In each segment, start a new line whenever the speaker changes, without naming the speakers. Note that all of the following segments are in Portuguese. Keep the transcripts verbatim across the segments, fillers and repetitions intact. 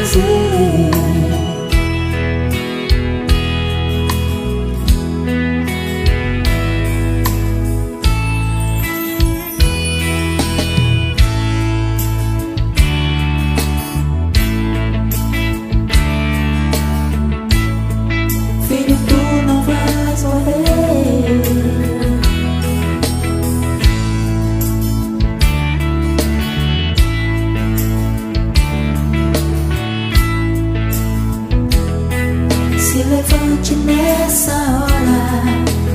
fazer. Filho, tu não vais morrer. Se levante nessa hora.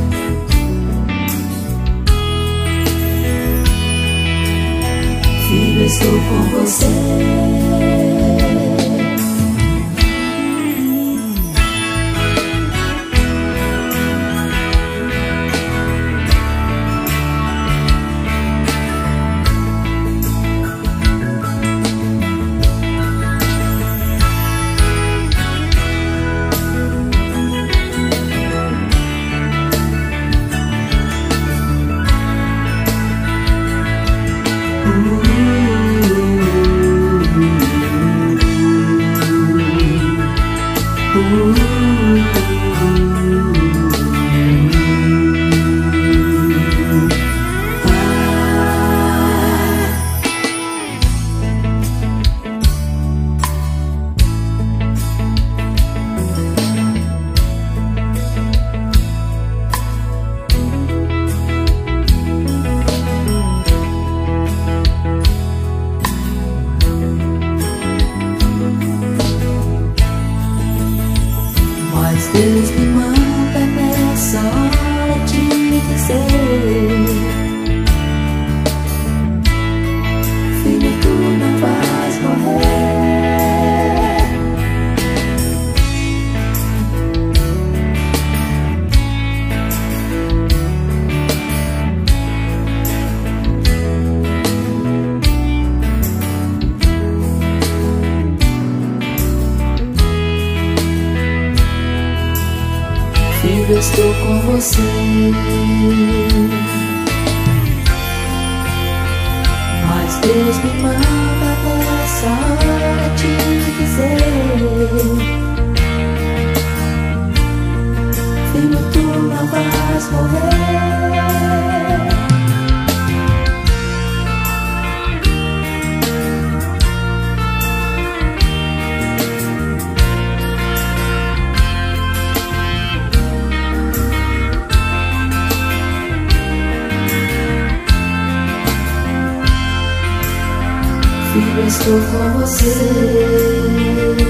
Filho, estou com você. Deus me manda nessa hora te dizer: filho, tu não vais morrer. Filho, estou com você. Mas Deus me manda nessa hora te dizer: filho, tu não vais morrer. Filho, estou com você.